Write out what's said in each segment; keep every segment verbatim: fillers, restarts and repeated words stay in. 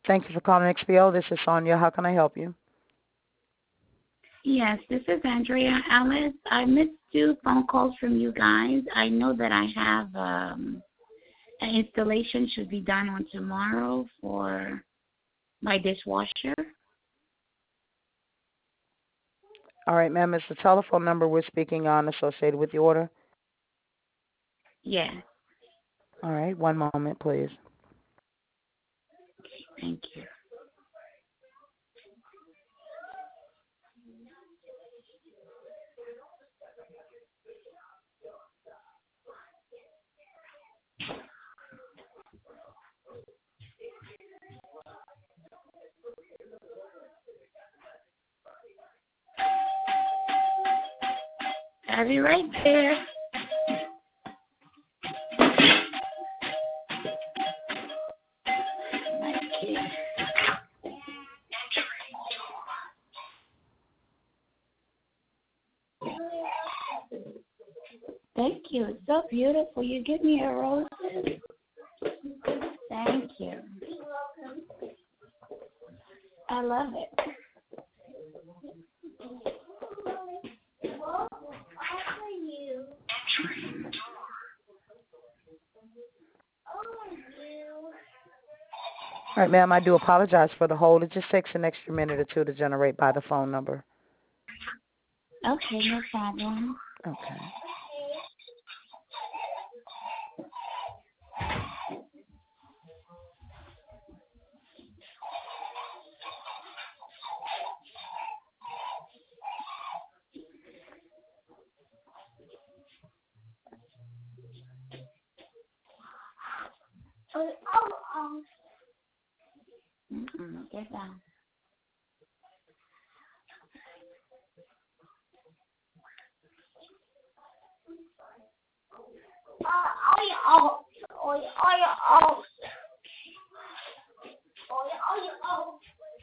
Thank you for calling X P O. This is Sonia. How can I help you? Yes, this is Andrea Ellis. I missed two phone calls from you guys. I know that I have um, an installation should be done on tomorrow for my dishwasher. All right, ma'am. Is the telephone number we're speaking on associated with the order? Yes. All right. One moment, please. Thank you. I'll be right there. Thank you. It's so beautiful. You give me a rose. Thank you. I love it. All right, ma'am. I do apologize for the hold. It just takes an extra minute or two to generate by the phone number. Okay, no problem. Okay. Oh, oh, oh. Mm-mm, get down. Oh, oh, oh, oh, oh, oh,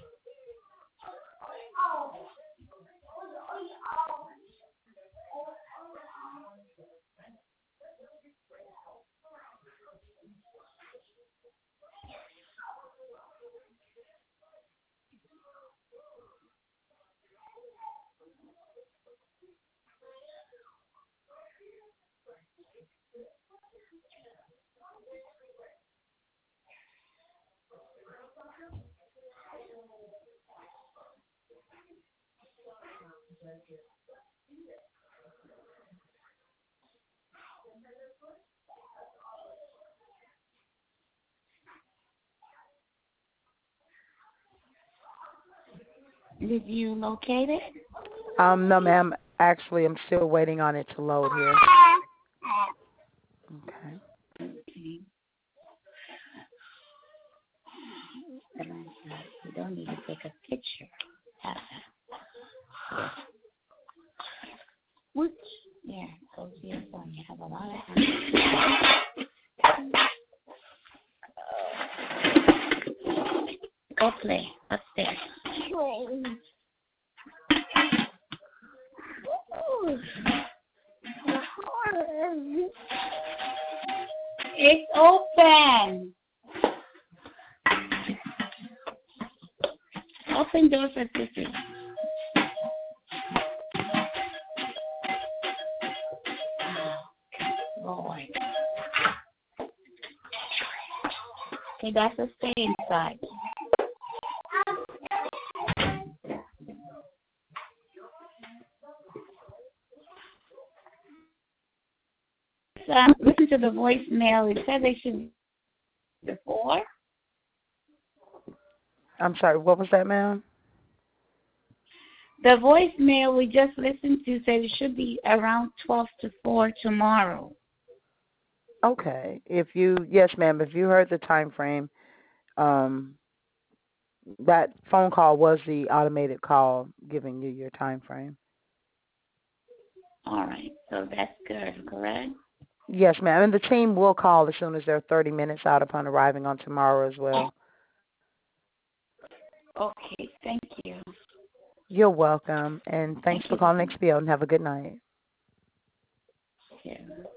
Did you locate it? Um, no, ma'am. Actually, I'm still waiting on it to load here. Okay. Okay. You don't need to take a picture. Which? Yeah, go to your phone. You have a lot of time. Go play upstairs. It's open. Open door for Sissy. Boy. Okay, that's a stay inside. Um, listen to the voicemail. It said they should before. I'm sorry. What was that, ma'am? The voicemail we just listened to said it should be around twelve to four tomorrow. Okay. If you, yes, ma'am. If you heard the time frame, um, that phone call was the automated call giving you your time frame. All right. So that's good, correct? Yes, ma'am. And the team will call as soon as they're thirty minutes out upon arriving on tomorrow as well. Okay. Thank you. You're welcome. And thanks Thank for you. calling X P O and have a good night. Yeah.